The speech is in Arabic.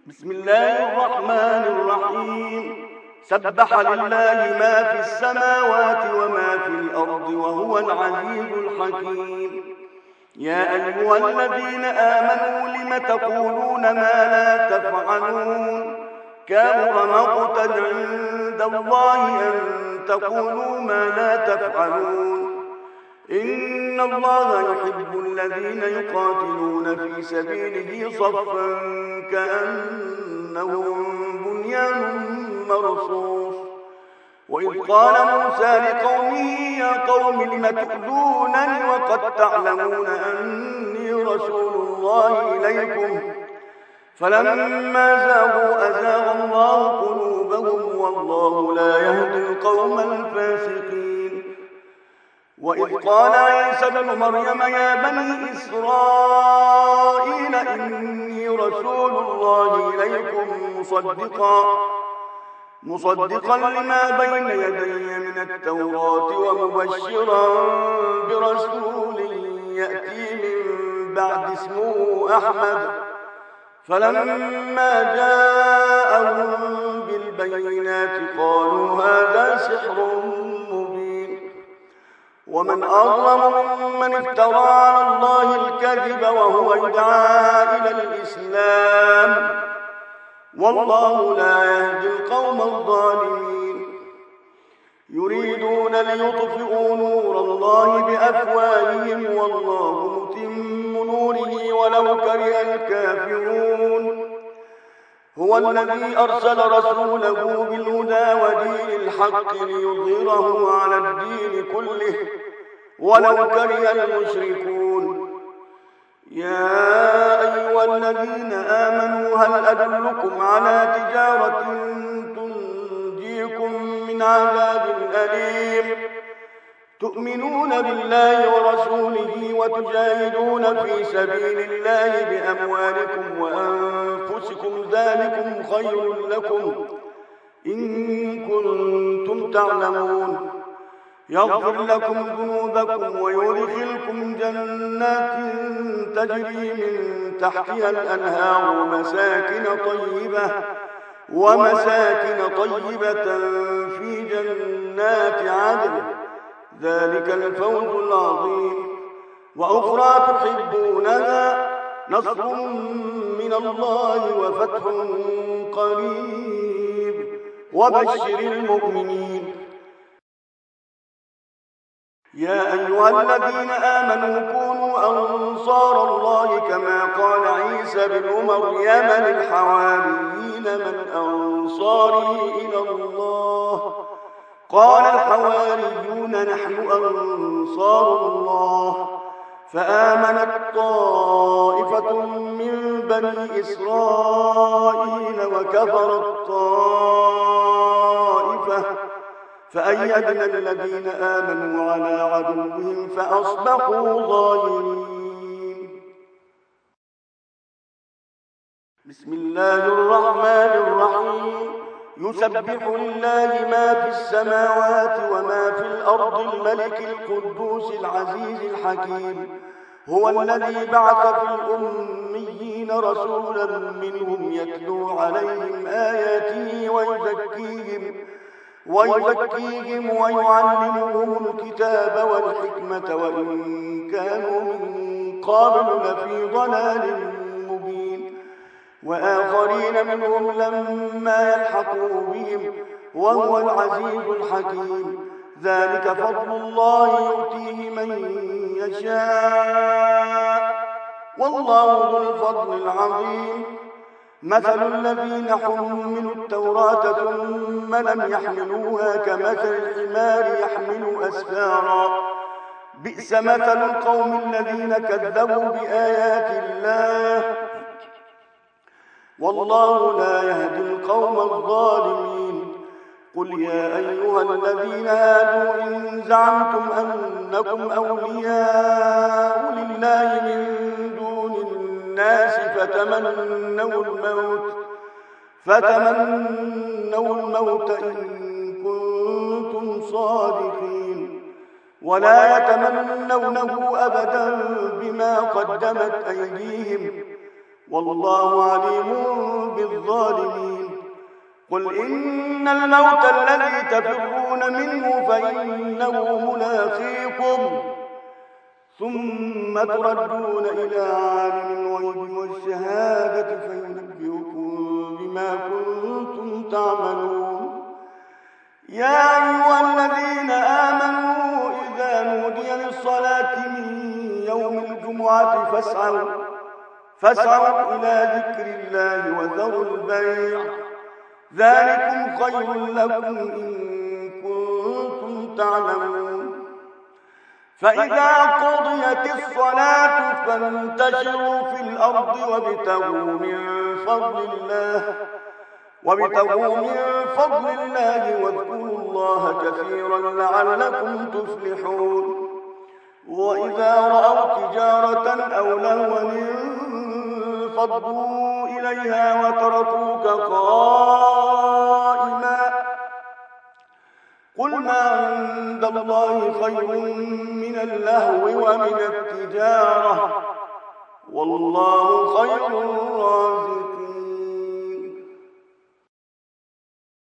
بسم الله الرحمن الرحيم. سبح لله ما في السماوات وما في الأرض وهو العزيز الحكيم. يا أيها الذين آمنوا لم تقولون ما لا تفعلون؟ كبر مقتا عند الله أن تقولوا ما لا تفعلون. إن الله يحب الذين يقاتلون في سبيله صفا كأنهم بنيان مرصوص. وإذ قال موسى لقومه يا قوم لم تؤذونني وقد تعلمون أني رسول الله إليكم فلما زاغوا أزاغ الله قلوبهم والله لا يهدي القوم الفاسقين. وإذ قال عيسى ابن مريم يا بني إسرائيل إني رسول الله إليكم مصدقا لما بين يدي من التوراة ومبشرا برسول يأتي من بعد اسمه أحمد. فلما جاءهم بالبينات قالوا هذا سحر مبين. ومن أظلم ممن افترى على الله الكذب وهو يدعى إلى الإسلام والله لا يهدي القوم الظالمين. يريدون ليطفئوا نور الله بأفواههم والله متم نوره ولو كره الكافرون. هو الذي أرسل رسوله بالهدى ودين الحق ليظهره على الدين كله ولو كره المشركون. يا أيها الذين آمنوا هل أدلكم على تجارة تنجيكم من عذاب أليم تؤمنون بالله ورسوله وتجاهدون في سبيل الله بأموالكم وأنفسكم ذلكم خير لكم إن كنتم تعلمون. يغفر لكم ذنوبكم ويدخلكم جنات تجري من تحتها الأنهار ومساكن طيبة في جنات عدن ذلك الفوز العظيم. وأخرى تحبونها نصر من الله وفتح قريب وبشر المؤمنين. يا أيها الذين آمنوا كونوا أنصار الله كما قال عيسى بن مريم للحواريين من أنصاري إلى الله قال الحواريون نحن أنصار الله. فآمنت طائفة من بني إسرائيل وكفرت طائفة فأيدنا الذين آمنوا على عدوهم فأصبحوا ظاهرين. بسم الله الرحمن الرحيم. يسبح لله ما في السماوات وما في الأرض الملك القدوس العزيز الحكيم. هو الذي بعث في الأميين رسولا منهم يتلو عليهم آياته ويزكيهم ويعلمهم الكتاب والحكمة وإن كانوا من قبل لفي ضلال مبين. وآخرين منهم لما يلحقوا بهم وهو العزيز الحكيم. ذلك فضل الله يؤتيه من يشاء والله ذو الفضل العظيم. مثل الذين حملوا التوراة ثم لم يحملوها كمثل الحمار يحمل أسفارا بئس مثل القوم الذين كذبوا بآيات الله والله لا يهدي القوم الظالمين. قل يا أيها الذين هادوا إن زعمتم أنكم أولياء لله من دون الناس فتمنوا الموت إن كنتم صادقين ولا يتمنونه أبدا بما قدمت أيديهم والله عليم بالظالمين. قل إن الموت الذي تفرون منه فإنه ملاقيكم ثم تردون إلى عالم الغيب والشهادة فينبئكم بما كنتم تعملون. يا أيها الذين آمنوا إذا نودي للصلاة من يوم الجمعة فاسعوا إلى ذكر الله وذروا البيع ذلكم خير لكم إن كنتم تعلمون. فإذا قضيت الصلاة فانتشروا في الأرض وابتغوا من فضل الله واذكروا الله كثيرا لعلكم تفلحون. وإذا رأوا تجارة أو لهوا انفضوا إليها وتركوك قائما قل ما عند الله خير من اللهو ومن التجارة والله خير الرازقين.